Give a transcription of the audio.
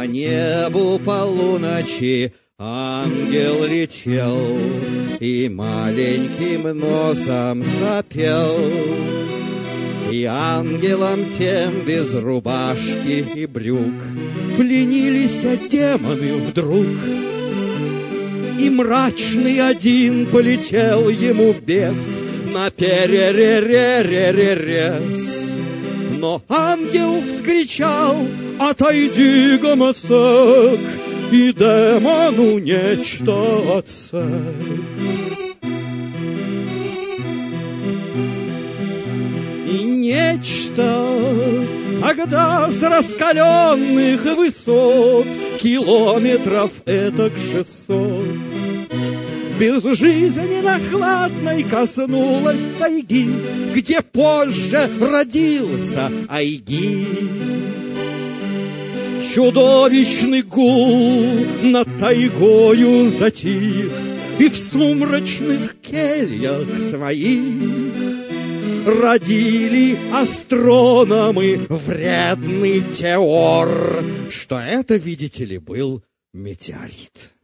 По небу полуночи ангел летел и маленьким носом сопел. И ангелом тем без рубашки и брюк пленились демоны вдруг. И мрачный один полетел ему бес на перерез. Но ангел вскричал: «Отойди, гомосек, и демону нечто отсек». И нечто тогда с раскаленных высот километров этак 600 безжизненно хладной коснулась тайги, где позже родился Айги. Чудовищный гул над тайгою затих, и в сумрачных кельях своих родили астрономы вредный теор, что это, видите ли, был метеорит.